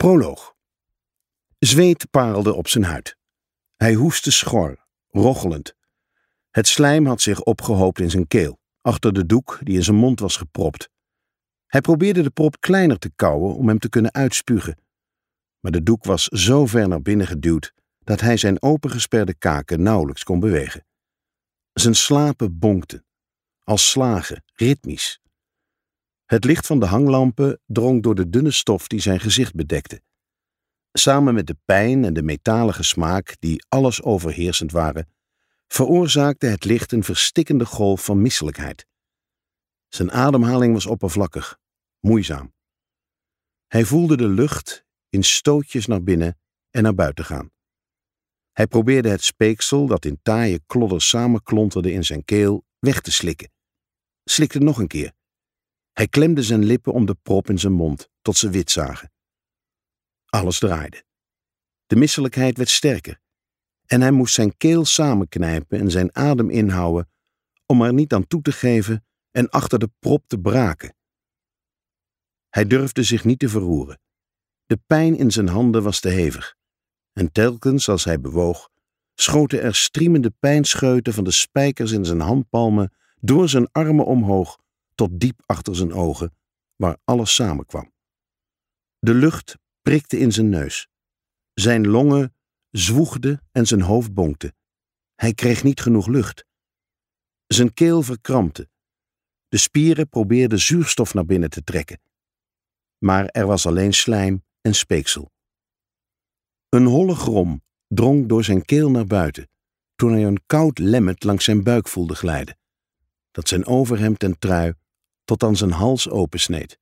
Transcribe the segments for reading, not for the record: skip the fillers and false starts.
Proloog. Zweet parelde op zijn huid. Hij hoestte schor, rochelend. Het slijm had zich opgehoopt in zijn keel, achter de doek die in zijn mond was gepropt. Hij probeerde de prop kleiner te kauwen om hem te kunnen uitspugen. Maar de doek was zo ver naar binnen geduwd dat hij zijn opengesperde kaken nauwelijks kon bewegen. Zijn slapen bonkten, als slagen, ritmisch. Het licht van de hanglampen drong door de dunne stof die zijn gezicht bedekte. Samen met de pijn en de metalige smaak, die alles overheersend waren, veroorzaakte het licht een verstikkende golf van misselijkheid. Zijn ademhaling was oppervlakkig, moeizaam. Hij voelde de lucht in stootjes naar binnen en naar buiten gaan. Hij probeerde het speeksel dat in taaie klodders samenklonterde in zijn keel weg te slikken. Slikte nog een keer. Hij klemde zijn lippen om de prop in zijn mond, tot ze wit zagen. Alles draaide. De misselijkheid werd sterker en hij moest zijn keel samenknijpen en zijn adem inhouden om er niet aan toe te geven en achter de prop te braken. Hij durfde zich niet te verroeren. De pijn in zijn handen was te hevig en telkens als hij bewoog, schoten er striemende pijnscheuten van de spijkers in zijn handpalmen door zijn armen omhoog tot diep achter zijn ogen, waar alles samenkwam. De lucht prikte in zijn neus. Zijn longen zwoegden en zijn hoofd bonkte. Hij kreeg niet genoeg lucht. Zijn keel verkrampte. De spieren probeerden zuurstof naar binnen te trekken. Maar er was alleen slijm en speeksel. Een holle grom drong door zijn keel naar buiten, toen hij een koud lemmet langs zijn buik voelde glijden, dat zijn overhemd en trui tot aan zijn hals opensneed.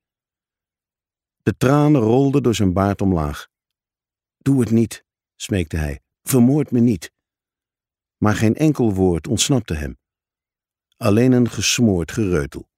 De tranen rolden door zijn baard omlaag. Doe het niet, smeekte hij, vermoord me niet. Maar geen enkel woord ontsnapte hem. Alleen een gesmoord gereutel.